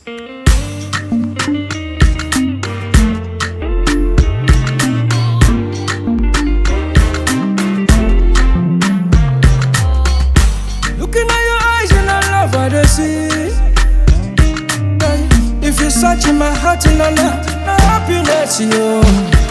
Looking at your eyes and I love what I see. Hey, if you're searching my heart and I love happiness, you.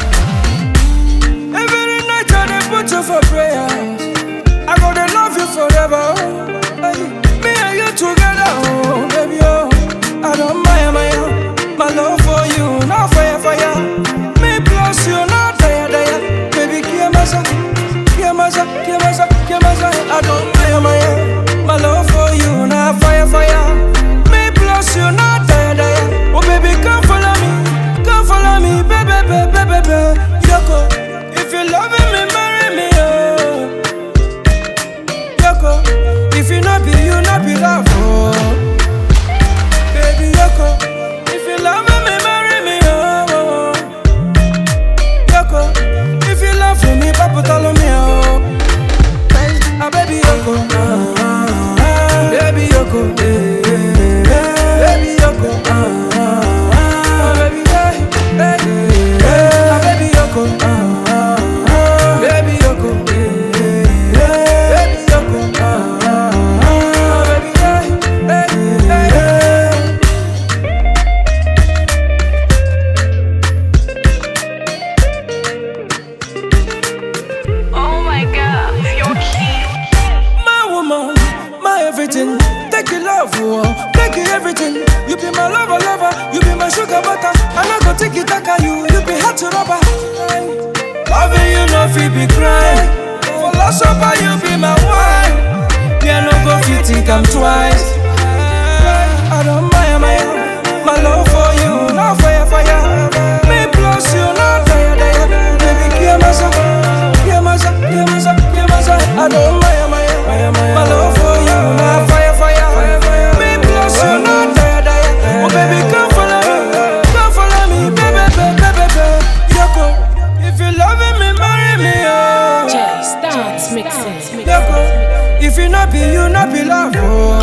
Every night I dey put you for prayers. I gotta love you forever. Hey, me and you together, oh baby, oh. I don't mind my love for you, now fire, fire. Me plus you, now daya, daya. Baby, kiamasa, kiamasa, kiamasa, kiamasa. I don't mind my love for you, now fire, fire. Me plus you, now daya, daya. Oh baby, come follow me, baby, baby, baby. Yoko, if you loving me, marry me, oh. Yoko, if you not be love, oh. Baby, Yoko, if you love me, marry me, oh. Yoko, if you love me, Papa tell me, oh. Baby, Yoko, baby, Yoko, baby, Yoko, baby, baby, Yoko, baby, Yoko, baby, Oh my God, you're cute. my woman, my everything. Take your love, oh, take your everything. You be my lover, lover. You be my sugar butter. I'm not gonna take it back on you. You be hot to rubber. Loving you, no feel be crying. For lost over, you be my wine. Yeah, no go fit think I'm twice. I don't mind my love for you. Now fire, fire. Me plus you, now daya, daya. Baby, kiamasa, kiamasa, kiamasa, kiamasa. I don't mind my love for you. Now fire, fire. Me plus you, now daya, daya. Oh baby, come follow me, baby, baby, baby. Yoko, if you loving me, marry me, oh. Jay starts mixing. Yoko, if you not be love, oh.